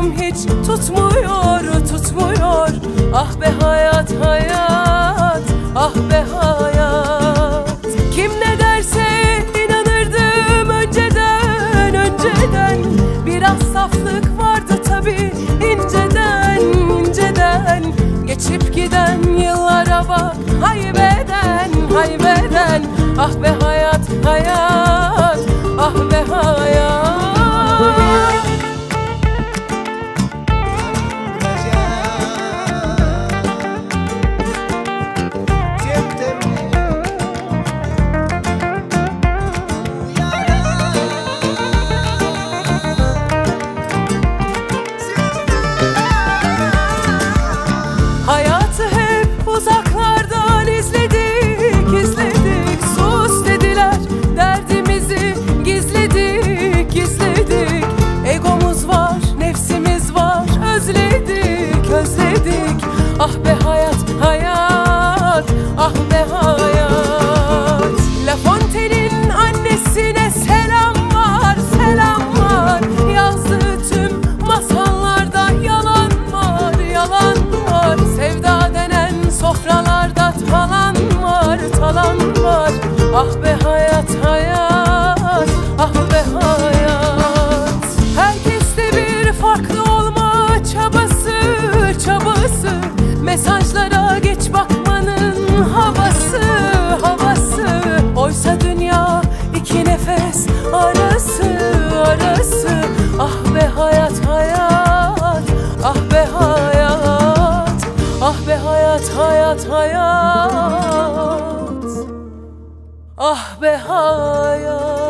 aklım hiç tutmuyor, tutmuyor. Ah be hayat, hayat, ah be hayat. Kim ne derse inanırdım önceden, önceden. Biraz saflık vardı tabii inceden, inceden. Geçip giden yıllara bak, haybeden, haybeden. Ah be hayat, hayat, ah be hayat. Hayatı hep uzaklardan izledik, izledik. Sus dediler, derdimizi gizledik, gizledik. Egomuz var, nefsimiz var, özledik, özledik. Ah be hayat, hayat, ah be hayat. La Fontaine'in annesine selam var, selam var. Yazdığı tüm masallarda yalan var, yalan var. Sevda denen sofralarda talan var, talan var. Ah be hayat, hayat, ah be hayat. Herkeste bir farklı olma çabası, çabası. Mesajlara geç bakmanın havası, havası. Oysa dünya iki nefes arası, arası. Ah be hayat, hayat, ah be hayat. Ah be hayat, hayat, hayat. Ah be hayat.